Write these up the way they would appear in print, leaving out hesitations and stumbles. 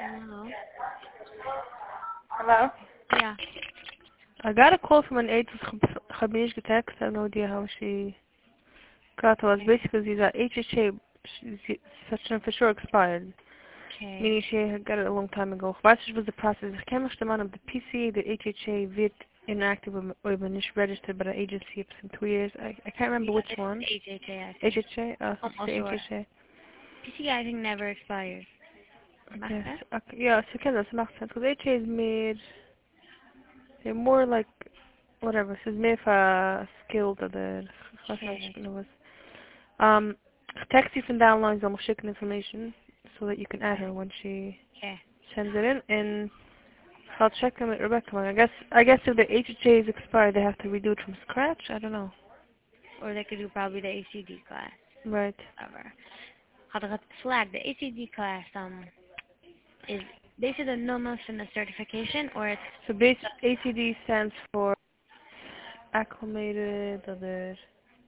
Hello. Hello? Yeah. I got a call from an aide Khabij text. I have no idea how she got to us. Basically, the HHA session for sure expired. Okay. Meaning she had got it a long time ago. What was the process? Ich kann mich of the PCA, the HHA wird inactive or nicht registered by the agency for 2 years. I can't remember which one. HHA, I think. HHA? Almost the sure. HHA. PCI, I think, never expires. Macht Yes. that? Okay. Yeah, so das macht sense. Because HHA is made, they're more like, whatever, she's made for skilled or the, Okay. text you from downloads, I'm schicken information so that you can add her when she Okay. sends it in, and I'll check them with Rebecca. I guess if the HHA is expired, they have to redo it from scratch. I don't know. Or they could do probably the ACD class. Right. Whatever. Had ik het flag, the ACD class, is basically the numbers in the certification, or it's So ACD stands for acclimated other.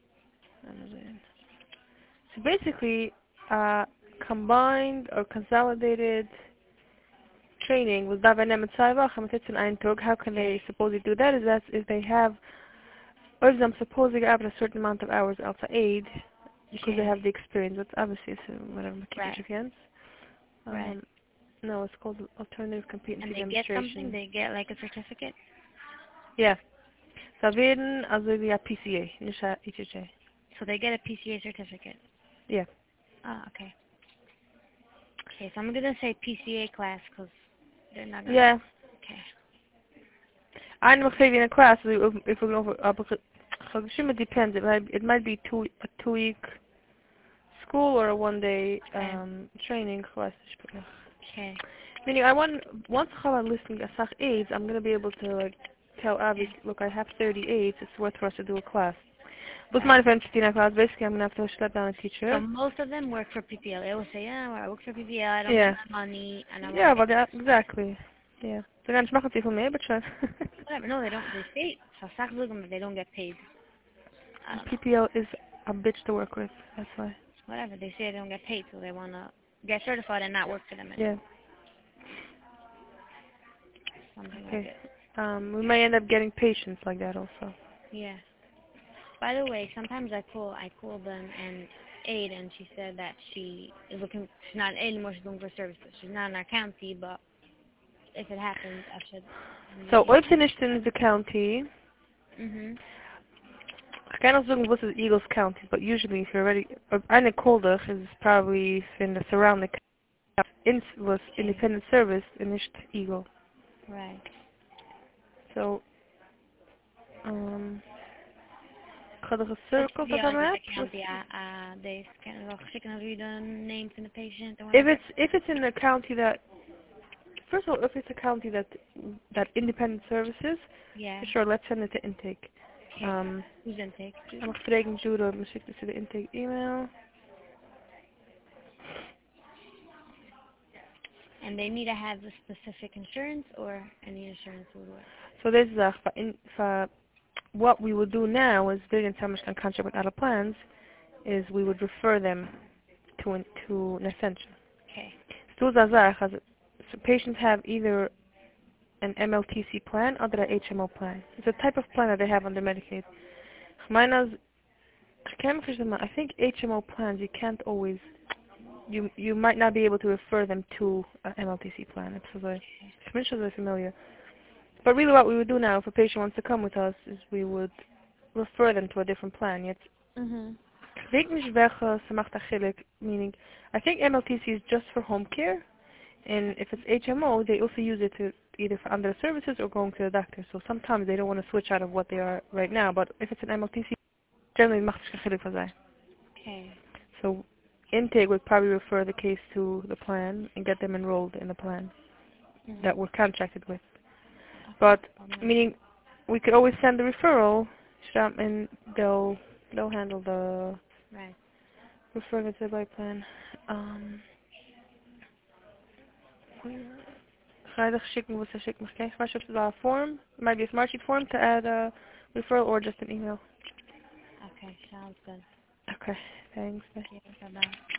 So basically, combined or consolidated training with Davenem and Saivach, how can they supposedly do that? Is that if they have, or if I'm supposing after a certain amount of hours outside aid, because they have the experience, but obviously it's whatever, right. Right. no, it's called alternative competency And they get demonstration. something, they get like a certificate? Yeah. So werden also via PCA, nicht HHA. So they get a PCA certificate. Yeah. Ah, okay. Okay, so I'm gonna say PCA class because they're not gonna. Yeah. Okay. I'm going to in a class, if we're going to, it depends. It might be a 2-week school or a 1-day training class. Okay. Meaning, once I'm listening to Asach aids, I'm going to be able to like tell Avi, look, I have 30 aids, it's worth for us to do a class. But my friend Tina class, basically I'm going to have to slap down and teach her. So most of them work for PPL. They will say, yeah, well, I work for PPL, I don't Yeah. get my money, and I'm Yeah, but exactly. Yeah. So gaan maken het even mee, but whatever. No, they don't. They say, so stop looking, but they don't get paid. I don't know. PPL is a bitch to work with, that's why. Whatever. They say they don't get paid, so they want to get certified and not work for them Yeah. anymore. Something like Okay. it. We may end up getting patients like that also. Yeah. By the way, sometimes I call them and aid, and she said that she is looking, she's not an aid anymore, she's looking for services. She's not in our county, but if it happens, I should So, maybe. ooit finished in the county. Mhm. I can't also what is Eagles County, but usually if you're already, eine Kolder is probably in the surrounding was independent service in nicht Eagle. Right. So, ga er een circle The of a other map? county, they can chicken read the names in the patient or If whatever. it's in a county that, first of all, if it's a county that independent services, Yeah. for sure, let's send it to intake. Okay. Who's intake? I'm spreken Judo, misschien to the intake email. And they need to have a specific insurance or any insurance will work. So this is what we would do now is during Summer's contract with other plans is we would refer them to an essential. Okay. So patients have either an MLTC plan or an HMO plan. It's a type of plan that they have under Medicaid. I think HMO plans you can't always you might not be able to refer them to an MLTC plan. It's so familiar. But really what we would do now if a patient wants to come with us is we would refer them to a different plan. Weet niet welke ze mag eigenlijk, meaning I think MLTC is just for home care, and if it's HMO, they also use it to either for other services or going to the doctor. So sometimes they don't want to switch out of what they are right now, but if it's an MLTC, generally mag het eigenlijk van zijn. Okay. So intake would probably refer the case to the plan and get them enrolled in the plan that we're contracted with. But meaning we could always send the referral, and they'll handle the Right. referring to the right plan. Ga je dat schicken wat ze schicken mag krijgen? Maar je a form, it might be a smart sheet form to add a referral or just an email. Okay, sounds good. Okay, thanks. Okay, bye-bye.